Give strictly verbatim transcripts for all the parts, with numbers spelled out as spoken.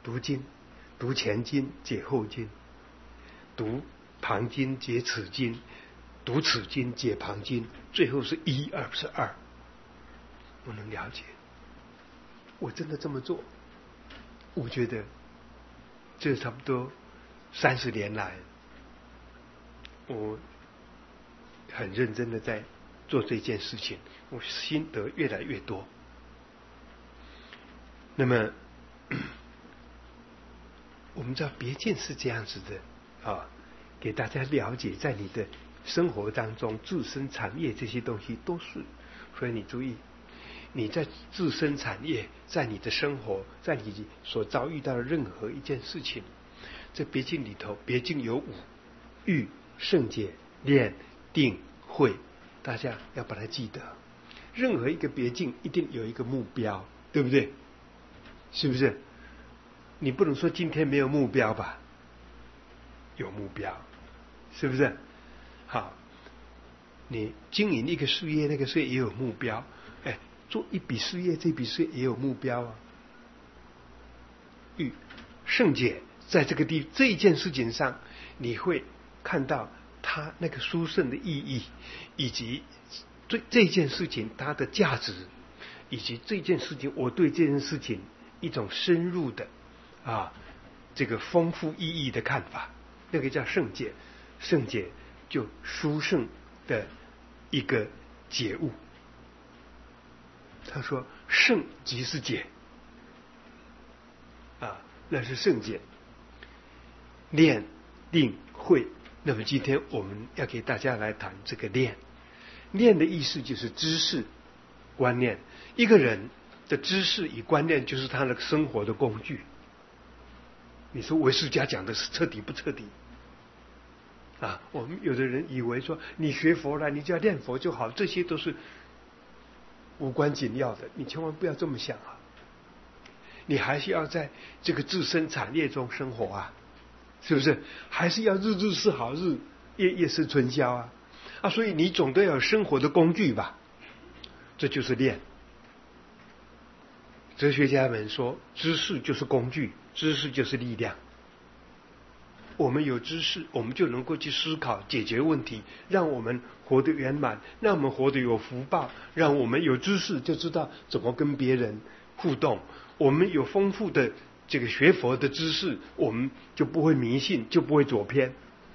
读经，读前经解后经，读旁经解此经，读此经解旁经，最后是一而不是二。我能了解，我真的这么做，我觉得这差不多三十年来，我很认真的在做这件事情，我心得越来越多。那么我们知道别境是这样子的啊，给大家了解，在你的生活当中，自身产业这些东西都是，所以你注意，你在自身产业，在你的生活，在你所遭遇到的任何一件事情，在别境里头，别境有五：欲、圣解、念、定、慧。大家要把它记得，任何一个别境一定有一个目标，对不对？是不是？你不能说今天没有目标吧？有目标，是不是？好，你经营一个事业，那个事业也有目标。哎，做一笔事业，这笔事业也有目标啊。欲、圣解，在这个地这一件事情上，你会看到它那个殊胜的意义，以及对这件事情它的价值，以及这件事情我对这件事情一种深入的啊这个丰富意义的看法，那个叫圣解。圣解就殊胜的一个解悟。他说圣即是解啊，那是圣解。念、定、慧。那么今天我们要给大家来谈这个念。念的意思就是知识、观念。一个人的知识与观念就是他的生活的工具。你说唯识家讲的是彻底不彻底啊？我们有的人以为说你学佛了，你只要念佛就好，这些都是无关紧要的。你千万不要这么想啊！你还是要在这个自身产业中生活啊，是不是？还是要日日是好日，夜夜是春宵啊！啊，所以你总得有生活的工具吧？这就是练。哲学家们说，知识就是工具，知识就是力量。我们有知识，我们就能够去思考、解决问题，让我们活得圆满，让我们活得有福报，让我们有知识就知道怎么跟别人互动。我们有丰富的这个学佛的知识，我们就不会迷信，就不会走偏。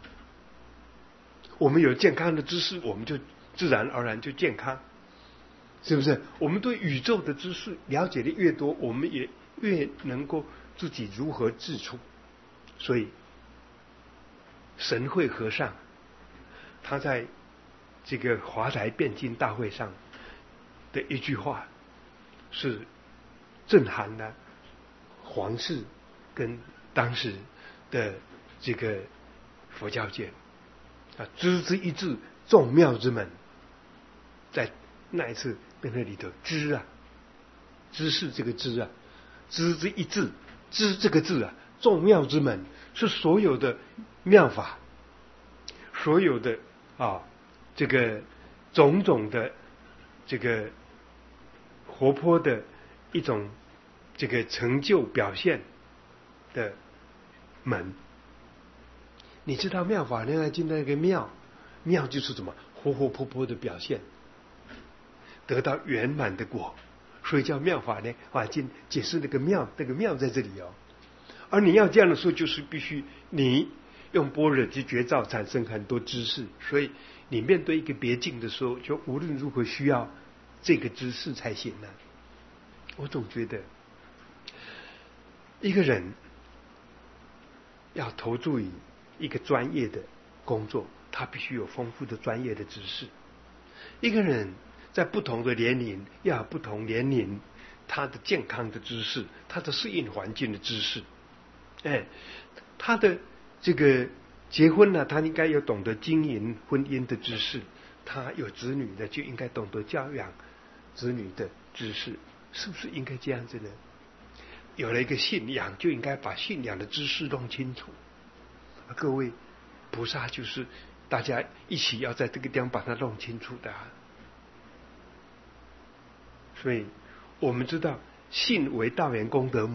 我们有健康的知识，我们就自然而然就健康，是不是？我们对宇宙的知识了解的越多，我们也越能够自己如何自处。所以神会和尚他在这个华台辩经大会上的一句话是震撼了皇室跟当时的这个佛教界啊，知之一字，众妙之门。在那一次辩论里头，知啊，知是这个知啊，知之一字，知这个字啊，众妙之门，是所有的妙法，所有的啊这个种种的这个活泼的一种这个成就表现的门。你知道妙法莲华经的那个妙，妙就是什么？活活泼泼的表现，得到圆满的果，所以叫妙法莲华经。解释那个妙，那个妙在这里哦。而你要这样的时候，就是必须你用般若之觉照产生很多知识，所以你面对一个别境的时候，就无论如何需要这个知识才行呢、啊。我总觉得一个人要投注于一个专业的工作，他必须有丰富的专业的知识。一个人在不同的年龄要有不同年龄他的健康的知识，他的适应环境的知识。哎，他的这个结婚呢，他应该有懂得经营婚姻的知识；他有子女的，就应该懂得教养子女的知识，是不是应该这样子呢？有了一个信仰，就应该把信仰的知识弄清楚。各位，菩萨就是大家一起要在这个地方把它弄清楚的、啊。所以我们知道，信为道源功德母，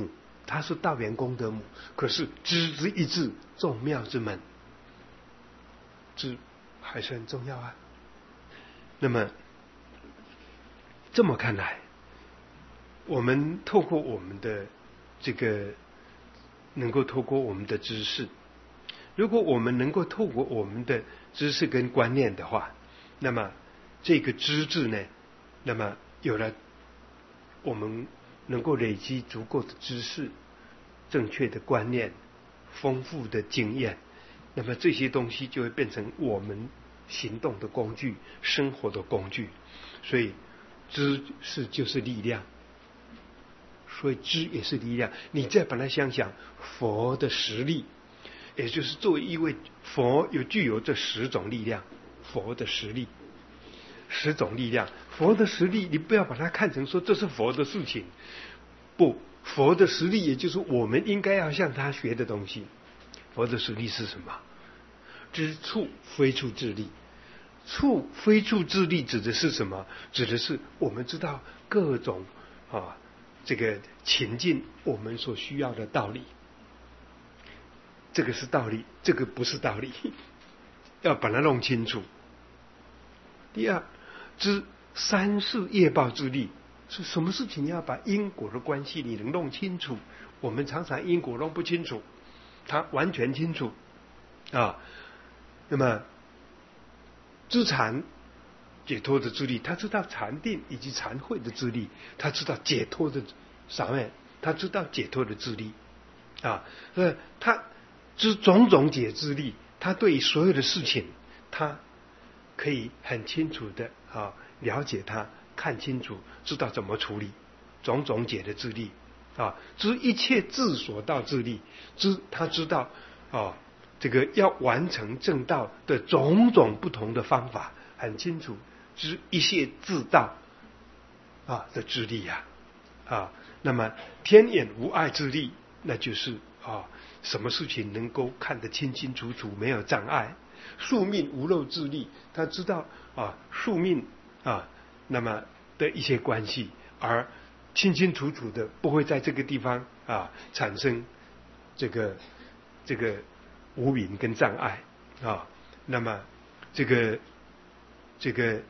它是道源功德母，可是知之一字，众妙之门，知还是很重要啊。那么这么看来，我们透过我们的这个，能够透过我们的知识，如果我们能够透过我们的知识跟观念的话，那么这个知字呢，那么有了我们能够累积足够的知识、正确的观念、丰富的经验，那么这些东西就会变成我们行动的工具、生活的工具。所以知识就是力量，所以知也是力量。你再把它想想，佛的实力，也就是作为一位佛，有具有这十种力量。佛的实力，十种力量，佛的实力，你不要把它看成说这是佛的事情，不，佛的实力也就是我们应该要向他学的东西。佛的实力是什么？知处非处之力。处非处之力指的是什么？指的是我们知道各种啊这个情境我们所需要的道理。这个是道理，这个不是道理，要把它弄清楚。第二，知三世业报之力，是什么事情要把因果的关系你能弄清楚。我们常常因果弄不清楚，他完全清楚啊。那么知禅解脱的智力，他知道禅定以及禅慧的智力，他知道解脱的啥面，他知道解脱的智力啊。呃，他知种种解之力，他对所有的事情，他可以很清楚的啊了解它，看清楚，知道怎么处理，种种解的智力啊，知一切智所到智力，知他知道啊这个要完成正道的种种不同的方法，很清楚，知一切自道啊的智力呀 啊, 啊，那么天眼无碍之力，那就是啊什么事情能够看得清清楚楚，没有障碍。宿命无漏之力，他知道啊宿命啊那么的一些关系，而清清楚楚的，不会在这个地方啊产生这个这个无明跟障碍啊。那么这个这个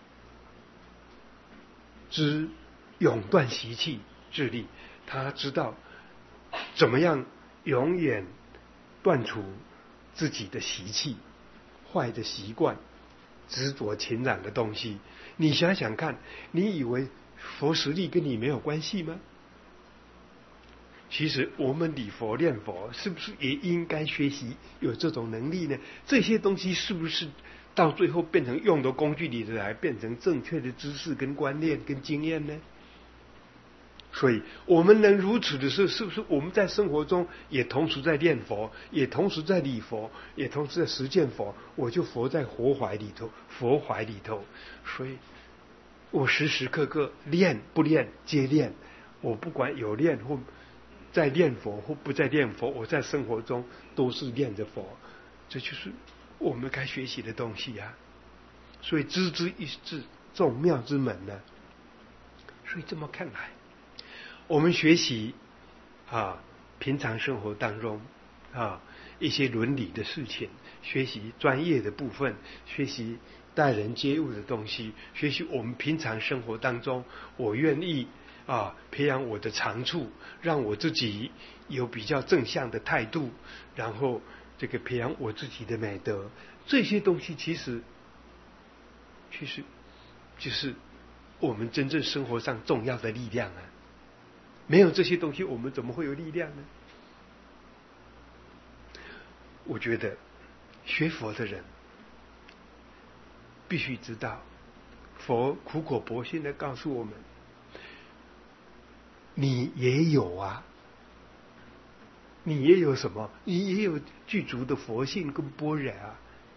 知永断习气之力，他知道怎么样永远断除自己的习气、坏的习惯、执着情染的东西。你想想看，你以为佛实力跟你没有关系吗？其实我们礼佛念佛，是不是也应该学习有这种能力呢？这些东西是不是到最后变成用的工具里来，变成正确的知识跟观念跟经验呢？所以我们能如此的是，是不是我们在生活中也同时在念佛，也同时在礼佛，也同时在实践佛？我就佛在佛怀里头，佛怀里头，所以我时时刻刻练不练皆练，我不管有练或在念佛或不在念佛，我在生活中都是念着佛，这就是我们该学习的东西呀、啊。所以知之一字，众妙之门呢。所以这么看来，我们学习啊，平常生活当中啊一些伦理的事情，学习专业的部分，学习待人接物的东西，学习我们平常生活当中，我愿意啊培养我的长处，让我自己有比较正向的态度，然后这个培养我自己的美德，这些东西其实其实就是我们真正生活上重要的力量啊。没有这些东西，我们怎么会有力量呢？我觉得学佛的人必须知道，佛苦口婆心的告诉我们，你也有啊，你也有什么？你也有具足的佛性跟般若啊。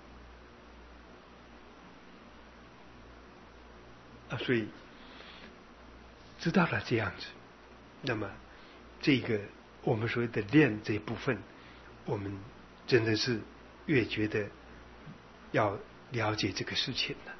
啊，所以知道了这样子，那么这个我们所谓的练这一部分，我们真的是越觉得要了解这个事情了。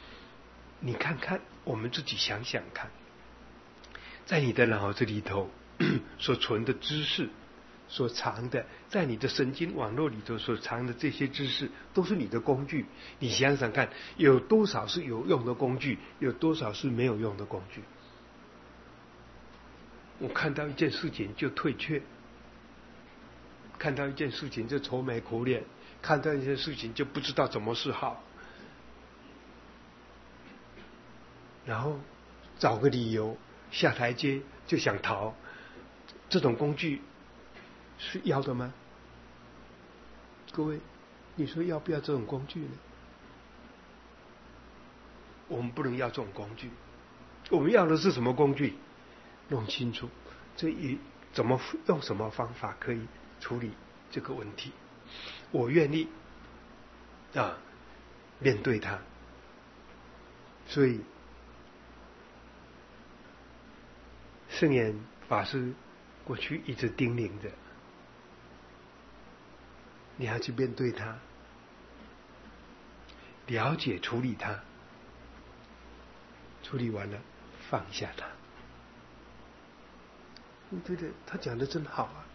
你看看，我们自己想想看，在你的脑子里头所存的知识，所藏的，在你的神经网络里头所藏的这些知识，都是你的工具。你想想看，有多少是有用的工具，有多少是没有用的工具？我看到一件事情就退却，看到一件事情就愁眉苦脸，看到一件事情就不知道怎么是好，然后找个理由下台阶就想逃。这种工具是要的吗？各位，你说要不要这种工具呢？我们不能要这种工具，我们要的是什么工具？弄清楚这一怎么用什么方法可以处理这个问题。我愿意啊面对它。所以圣严法师过去一直叮咛着，你要去面对它，了解处理它，处理完了放下它。你觉得他讲的真好啊。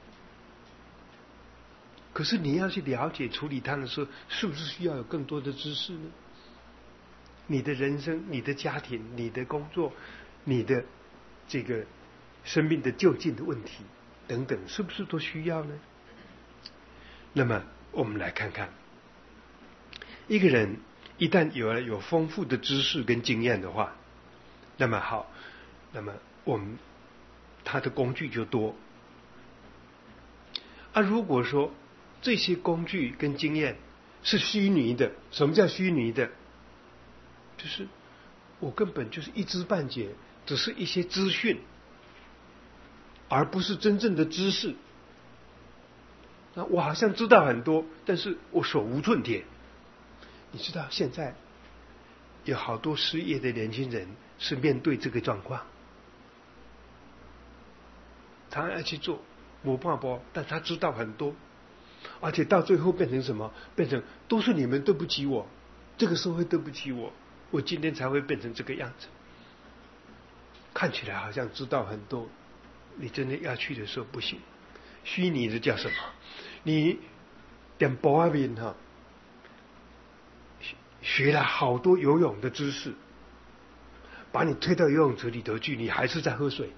可是你要去了解处理它的时候，是不是需要有更多的知识呢？你的人生、你的家庭、你的工作、你的这个生命的就近的问题等等，是不是都需要呢？那么我们来看看，一个人一旦有了有丰富的知识跟经验的话，那么好，那么我们他的工具就多。啊，如果说这些工具跟经验是虚拟的，什么叫虚拟的？就是我根本就是一知半解，只是一些资讯，而不是真正的知识。那我好像知道很多，但是我手无寸铁。你知道现在有好多失业的年轻人是面对这个状况，他要去做没办法，但他知道很多，而且到最后变成什么？变成都是你们对不起我，这个社会对不起我，我今天才会变成这个样子。看起来好像知道很多，你真的要去的时候不行。虚拟的叫什么？你点波阿面哈，学了好多游泳的知识，把你推到游泳池里头去，你还是在喝水。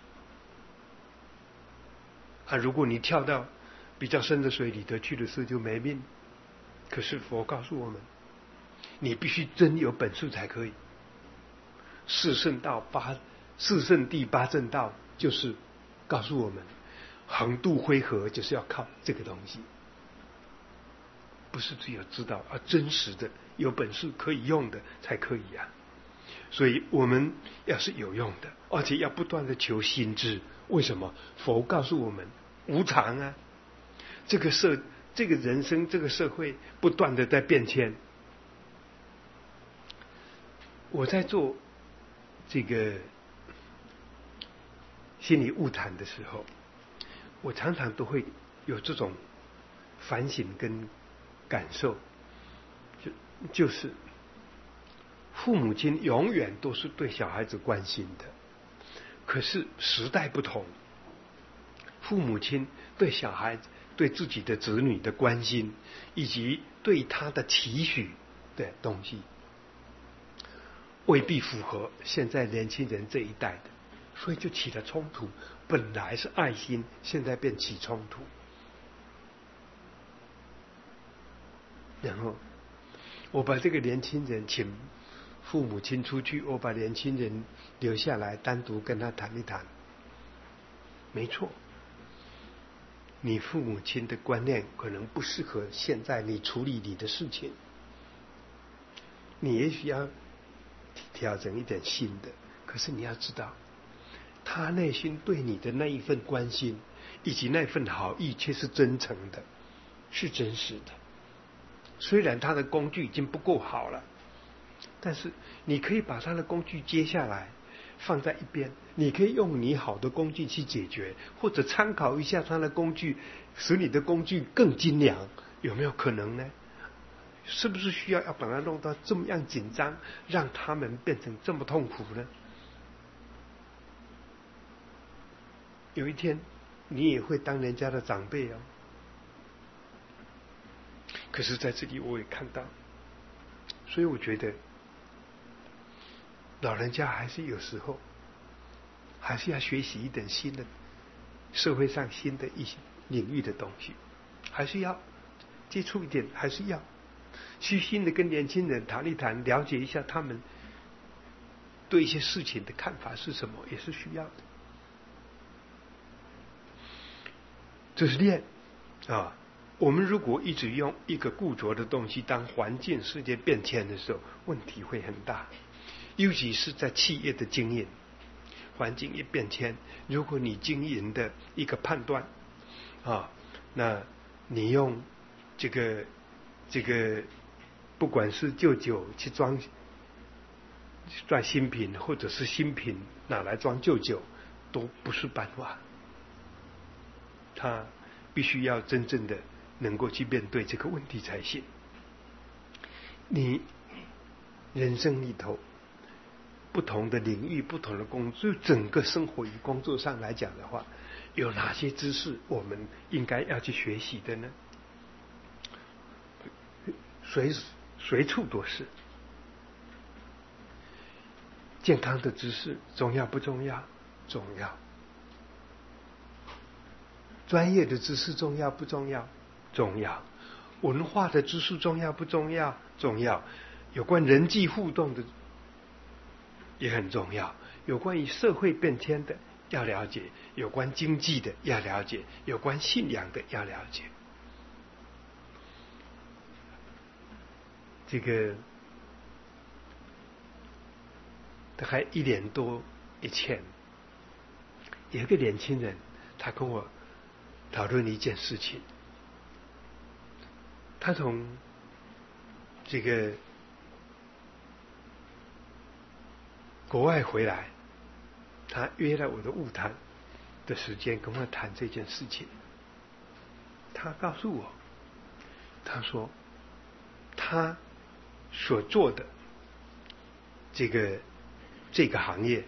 啊，如果你跳到比较深的水里头去的时候就没命。可是佛告诉我们，你必须真有本事才可以。四圣道八四圣地八正道就是告诉我们，横渡灰河就是要靠这个东西，不是只有知道，而真实的有本事可以用的才可以啊。所以我们要是有用的，而且要不断的求新知。为什么？佛告诉我们无常啊，这个社这个人生这个社会不断的在变迁。我在做这个心理晤谈的时候，我常常都会有这种反省跟感受，就就是父母亲永远都是对小孩子关心的，可是时代不同，父母亲对小孩子、对自己的子女的关心，以及对他的期许的东西，未必符合现在年轻人这一代的，所以就起了冲突。本来是爱心，现在变起冲突。然后我把这个年轻人请父母亲出去，我把年轻人留下来单独跟他谈一谈。没错，你父母亲的观念可能不适合现在你处理你的事情，你也许要调整一点新的。可是你要知道，他内心对你的那一份关心以及那份好意却是真诚的，是真实的。虽然他的工具已经不够好了，但是你可以把他的工具接下来放在一边，你可以用你好的工具去解决，或者参考一下他的工具，使你的工具更精良，有没有可能呢？是不是需要要把它弄到这么样紧张，让他们变成这么痛苦呢？ 有一天你也会当人家的长辈哦。可是在这里我也看到，所以我觉得老人家还是有时候还是要学习一点新的社会上新的一些领域的东西，还是要接触一点，还是要虚心的跟年轻人谈一谈，了解一下他们对一些事情的看法是什么，也是需要的。这是练啊。我们如果一直用一个固着的东西，当环境世界变迁的时候，问题会很大。尤其是在企业的经营，环境一变迁，如果你经营的一个判断啊，那你用这个这个，不管是旧酒去装装新品，或者是新品拿来装旧酒，都不是办法。他必须要真正的能够去面对这个问题才行。你人生里头不同的领域、不同的工作，整个生活与工作上来讲的话，有哪些知识我们应该要去学习的呢？随随处都是。健康的知识重要不重要？重要。专业的知识重要不重要？重要。文化的知识重要不重要？重要。有关人际互动的也很重要，有关于社会变迁的要了解，有关经济的要了解，有关信仰的要了解。这个大概一年多以前，有一个年轻人，他跟我讨论一件事情。他从这个国外回来，他约了我的晤谈的时间，跟我谈这件事情。他告诉我，他说他所做的这个这个行业，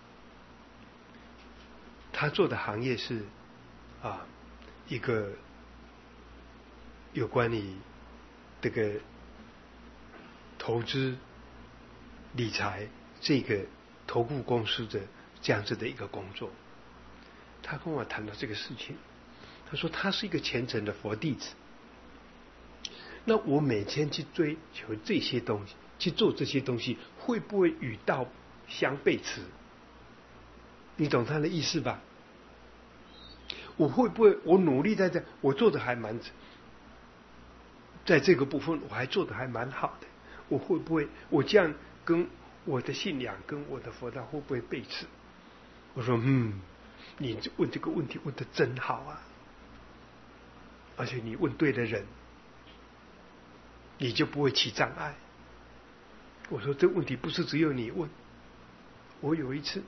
他做的行业是啊一个有关于这个投资理财这个投顾公司的这样子的一个工作。他跟我谈到这个事情，他说他是一个虔诚的佛弟子。那我每天去追求这些东西，去做这些东西，会不会与道相背驰？你懂他的意思吧？我会不会我努力在这，我做的还蛮，在这个部分我还做的还蛮好的，我会不会我这样跟我的信仰跟我的佛道会不会背驰？我说嗯，你问这个问题问得真好啊，而且你问对了人，你就不会起障碍。我说这问题不是只有你问。我有一次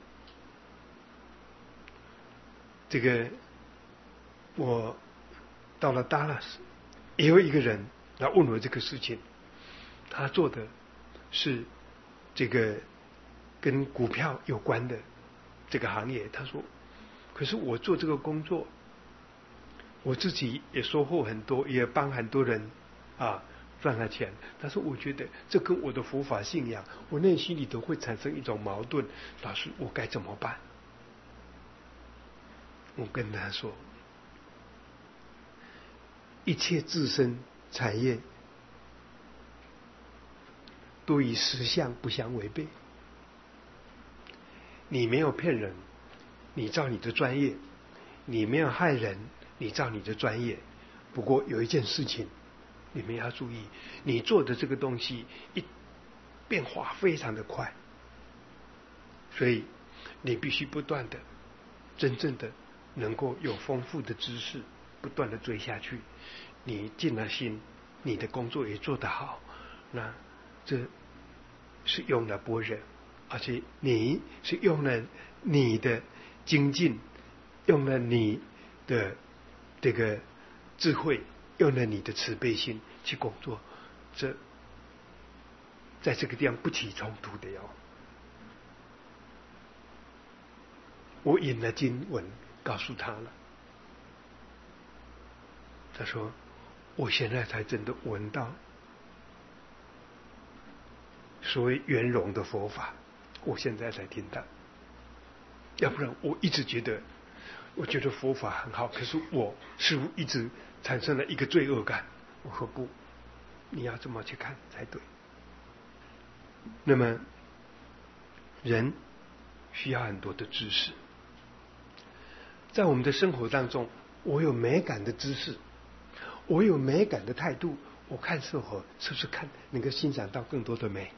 这个我到了达拉斯，也有一个人来问我这个事情。他做的是这个跟股票有关的这个行业。他说可是我做这个工作，我自己也收获很多，也帮很多人啊赚了钱，但是我觉得这跟我的佛法信仰，我内心里头会产生一种矛盾。老师，我该怎么办？我跟他说，一切自身产业都与实相不相违背。你没有骗人，你照你的专业；你没有害人，你照你的专业。不过有一件事情你们要注意，你做的这个东西一变化非常的快，所以你必须不断的真正的能够有丰富的知识，不断的追下去。你尽了心，你的工作也做得好，那这是用了般若，而且你是用了你的精进，用了你的这个智慧，用了你的慈悲心去工作，这在这个地方不起冲突的哟。我引了经文告诉他了。他说：“我现在才真的闻到所谓圆融的佛法，我现在才听到。要不然我一直觉得，我觉得佛法很好，可是我似乎一直产生了一个罪恶感。”我说不，你要这么去看才对。那么人需要很多的知识，在我们的生活当中，我有美感的知识，我有美感的态度，我看生活是不是看能够欣赏到更多的美？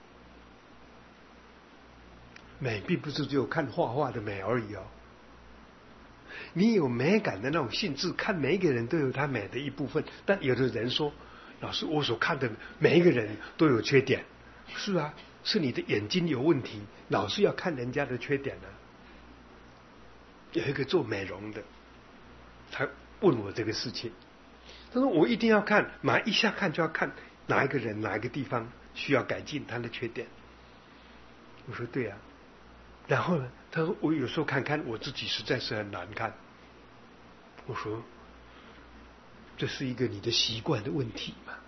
美并不是只有看画画的美而已哦。你有美感的那种性质，看每一个人都有他美的一部分。但有的人说，老师，我所看的每一个人都有缺点。是啊，是你的眼睛有问题，老是要看人家的缺点呢、啊。有一个做美容的，他问我这个事情，他说我一定要看，马一下看就要看哪一个人哪一个地方需要改进他的缺点。我说对啊，然后呢，他说我有时候看看我自己实在是很难看。我说这是一个你的习惯的问题嘛？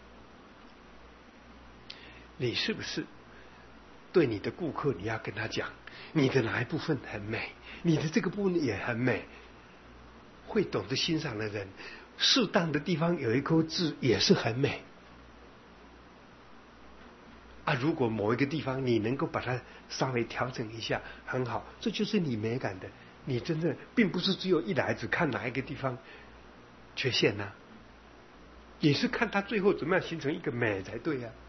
你是不是对你的顾客你要跟他讲，你的哪一部分很美，你的这个部分也很美？会懂得欣赏的人，适当的地方有一颗痣也是很美啊。如果某一个地方你能够把它稍微调整一下，很好，这就是你美感的。你真正并不是只有一来只看哪一个地方缺陷呐、啊，也是看它最后怎么样形成一个美才对呀、啊。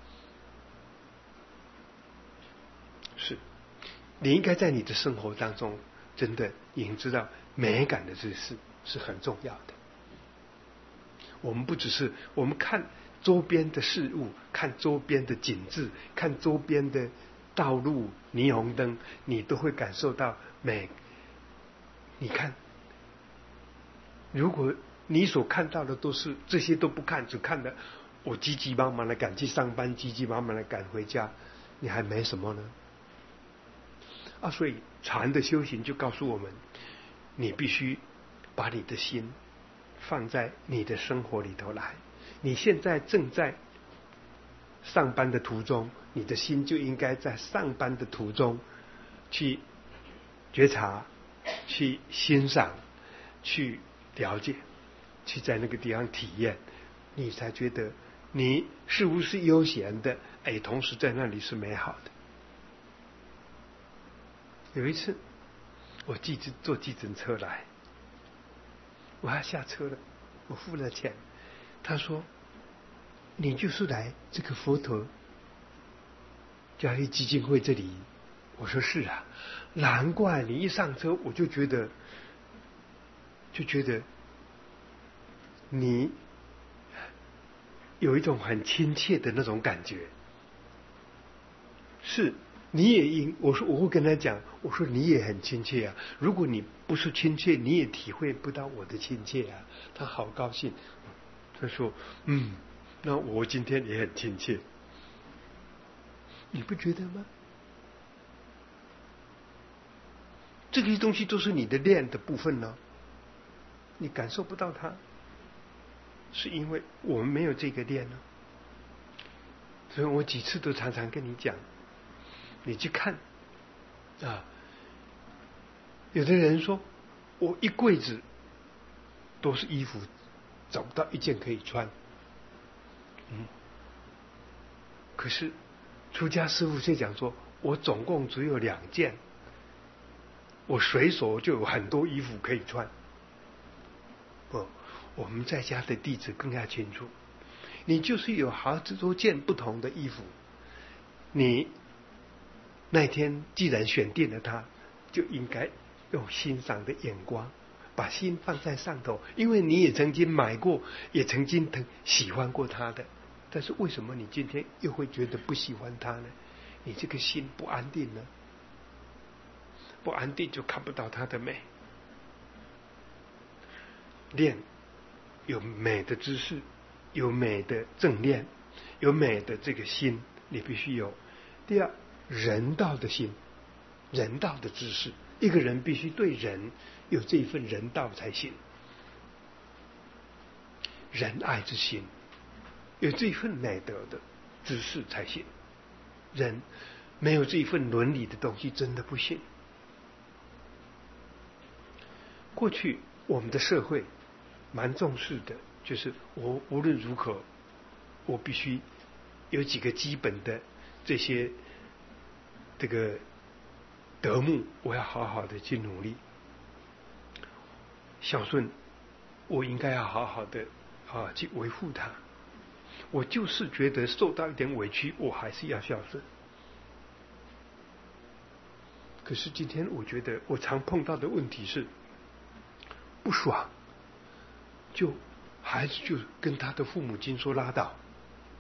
是，你应该在你的生活当中真的已经知道美感的知识是很重要的。我们不只是我们看周边的事物，看周边的景致，看周边的道路、霓虹灯，你都会感受到美。你看，如果你所看到的都是这些都不看，只看的我急急忙忙的赶去上班，急急忙忙的赶回家，你还没什么呢啊！所以禅的修行就告诉我们，你必须把你的心放在你的生活里头来。你现在正在上班的途中，你的心就应该在上班的途中去觉察，去欣赏，去了解，去在那个地方体验，你才觉得你似乎是悠闲的，哎，同时在那里是美好的。有一次我计程坐计程车来，我要下车了，我付了钱，他说你就是来这个佛陀教育基金会这里？我说是啊，难怪你一上车我就觉得就觉得你有一种很亲切的那种感觉。是，你也应我说我会跟他讲，我说你也很亲切啊，如果你不是亲切，你也体会不到我的亲切啊。他好高兴，他说嗯，那我今天也很亲切，你不觉得吗？这些东西都是你的练的部分呢，你感受不到它，是因为我们没有这个练呢。所以我几次都常常跟你讲，你去看啊，有的人说我一柜子都是衣服，找不到一件可以穿，嗯，可是出家师父却讲说，我总共只有两件，我随手就有很多衣服可以穿。不，我们在家的弟子更加清楚，你就是有好多件不同的衣服，你那天既然选定了它，就应该用欣赏的眼光把心放在上头，因为你也曾经买过，也曾经喜欢过它的，但是为什么你今天又会觉得不喜欢它呢？你这个心不安定呢，不安定就看不到它的美。练有美的知识，有美的正念，有美的这个心，你必须有。第二，人道的心，人道的知识， 一个人必须对人有这一份人道才行，仁爱之心，有这一份美德的知识才行。人没有这一份伦理的东西，真的不行。过去我们的社会蛮重视的，就是我无论如何，我必须有几个基本的这些这个德目，我要好好的去努力。孝顺，我应该要好好的啊去维护它。我就是觉得受到一点委屈，我还是要孝顺。可是今天我觉得我常碰到的问题是，不爽，就孩子就跟他的父母亲说拉倒，